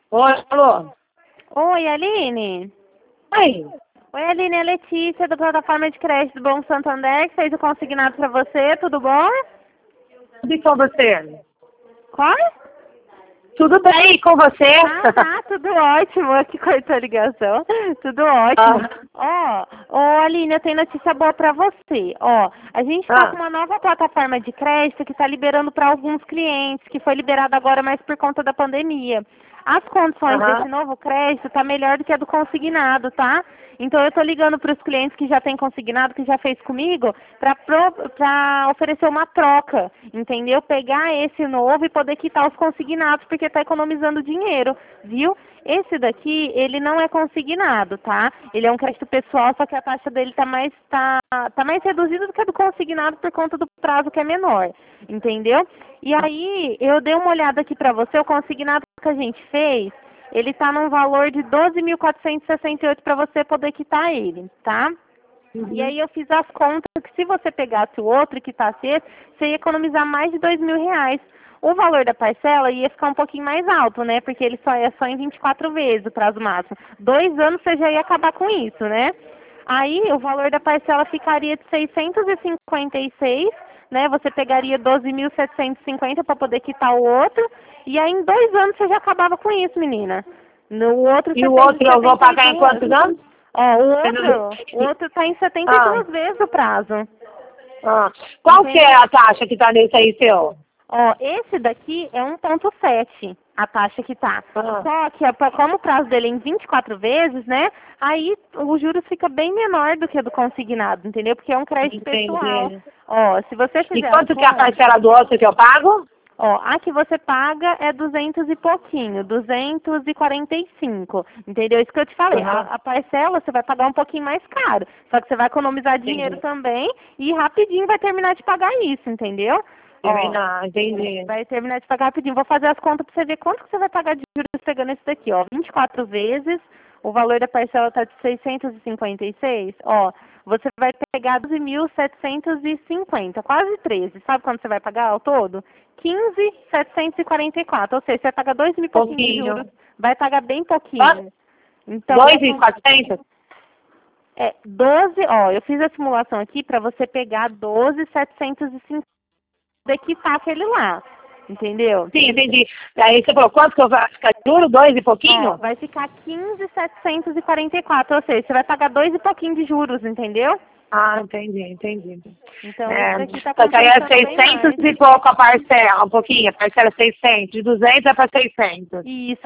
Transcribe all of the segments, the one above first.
Oi, alô? Oi, Aline. Oi, Oi, Aline, é a Letícia, da plataforma de crédito do Bom Santander, que fez o consignado para você, tudo bom? tudo bem com você? Qual? Tudo bem com você? Tudo ótimo, aqui cortou a ligação, tudo ótimo. Ah, Aline, eu tenho notícia boa para você. A gente está com ah, uma nova plataforma de crédito que está liberando para alguns clientes, que foi liberada agora mais por conta da pandemia. As condições aham. desse novo crédito tá melhor do que a do consignado, tá? Então eu tô ligando para os clientes que já têm consignado, que já fez comigo, para oferecer uma troca, entendeu? Pegar esse novo e poder quitar os consignados, porque está economizando dinheiro, viu? Esse daqui, ele não é consignado, tá? Ele é um crédito pessoal, só que a taxa dele tá mais reduzida do que a do consignado por conta do prazo que é menor, entendeu? E aí, eu dei uma olhada aqui para você, o consignado que a gente fez, ele tá num valor de 12.468 para você poder quitar ele, tá? E aí eu fiz as contas que se você pegasse o outro e quitasse esse, você ia economizar mais de R$ 2.000. O valor da parcela ia ficar um pouquinho mais alto, né? Porque ele só é só em 24 vezes o prazo máximo. 2 anos você já ia acabar com isso, né? Aí o valor da parcela ficaria de 656, né? Você pegaria 12.750 para poder quitar o outro. E aí em 2 anos você já acabava com isso, menina. No outro E você o tem outro eu vou pagar em 72. quantos anos? O outro está em 72 vezes o prazo. Ah, qual que é Entendeu? a taxa que tá nesse aí, seu? Esse daqui é 1,7 a taxa que tá. Ah, Só que como o prazo dele é em 24 vezes, né? Aí o juros fica bem menor do que o do consignado, entendeu? Porque é um crédito pessoal. entendi. Se você E fizer as quanto que é a contas, parcela do outro que eu pago? a que você paga é 200 e pouquinho, 245, entendeu? Isso que eu te falei. A, Aham, a parcela você vai pagar um pouquinho mais caro, só que você vai economizar dinheiro entendi. também e rapidinho vai terminar de pagar isso, entendeu? Terminar, entendi. Vai terminar de pagar rapidinho. Vou fazer as contas para você ver quanto que você vai pagar de juros pegando esse daqui, 24 vezes, o valor da parcela está de 656, você vai pegar 12.750, quase 13. Sabe quanto você vai pagar ao todo? 15.744, ou seja, você vai pagar 2 mil e pouquinho de juros, Pouquinho. vai pagar bem Quanto? pouquinho. Então, 2.400? 12, eu fiz a simulação aqui para você pegar 12.750 e quitar aquele lá, entendeu? Sim, entendi. Aí você falou, quanto que eu vou ficar de juro? 2 e pouquinho? Vai ficar 15.744, ou seja, você vai pagar 2 e pouquinho de juros, entendeu? Ah, entendi. Então, esse É, daqui tá só que aí é compensando bem 600 mais. e pouco a parcela, um pouquinho, a parcela é 600, de 200 é para 600. Isso,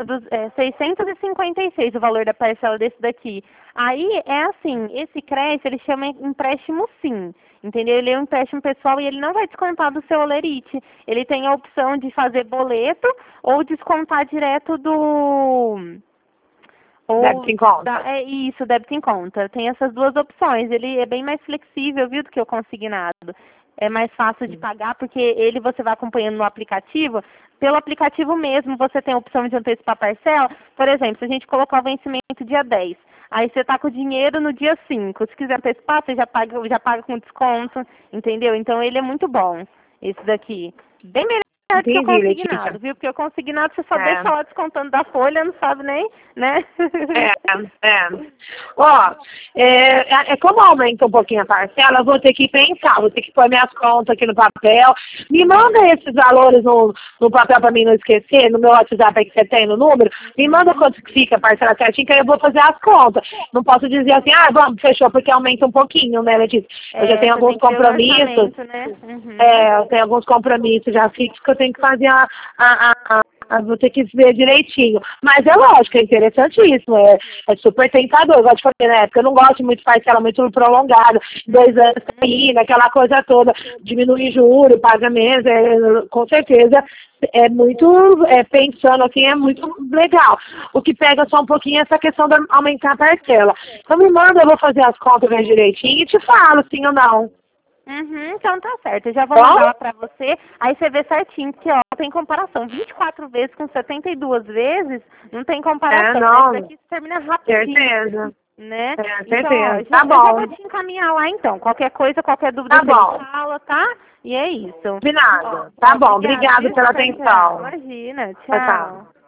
656 o valor da parcela desse daqui. Aí, é assim, esse crédito, ele chama empréstimo sim, entendeu? Ele é um empréstimo pessoal e ele não vai descontar do seu Olerite. Ele tem a opção de fazer boleto ou descontar direto do... Débito em conta. É isso, débito em conta. Tem essas duas opções. Ele é bem mais flexível, viu, do que o consignado. É mais fácil de pagar, porque ele você vai acompanhando no aplicativo. Pelo aplicativo mesmo, você tem a opção de antecipar a parcela. Por exemplo, se a gente colocar o vencimento dia 10, aí você está com o dinheiro no dia 5. Se quiser antecipar, você já paga com desconto, entendeu? Então, ele é muito bom, esse daqui. Bem melhor do que o Entendi, consignado, Letícia. viu? Porque o consignado você só É. deixa lá descontando da folha, não sabe nem, né? É. Ó, como aumenta um pouquinho a parcela, eu vou ter que pensar, vou ter que pôr minhas contas aqui no papel. Me manda esses valores no papel para mim não esquecer, no meu WhatsApp aí que você tem no número. Me manda quanto que fica a parcela certinho, que aí eu vou fazer as contas. Não posso dizer assim, vamos, fechou, porque aumenta um pouquinho, né, Letícia? Eu já tenho Você tem alguns que ver o compromissos. orçamento, né? Uhum. Eu tenho alguns compromissos já fixos que eu tenho que fazer vou ter que ver direitinho. Mas é lógico, é interessantíssimo, é super tentador. Igual eu te falei na época, eu não gosto muito de parcela muito prolongada, 2 anos aí, aquela coisa toda, diminuir juro, paga menos, com certeza é muito, pensando assim, é muito legal. O que pega só um pouquinho é essa questão de aumentar a parcela. Então me manda, eu vou fazer as contas bem direitinho e te falo, sim ou não. Então tá certo. Eu já vou Bom? mandar lá pra você, aí você vê certinho, que tem comparação. 24 vezes com 72 vezes, não tem comparação, né? Isso Não, daqui termina rapidinho, certeza. né? Então, Certeza. Tá eu já vou bom. te encaminhar lá então. Qualquer coisa, qualquer dúvida Tá você me bom. fala, tá? E é isso. Combinado. Tá bom. Obrigada, Obrigado viu? pela Tchau, tchau. atenção. Imagina, Tchau, tchau. tchau.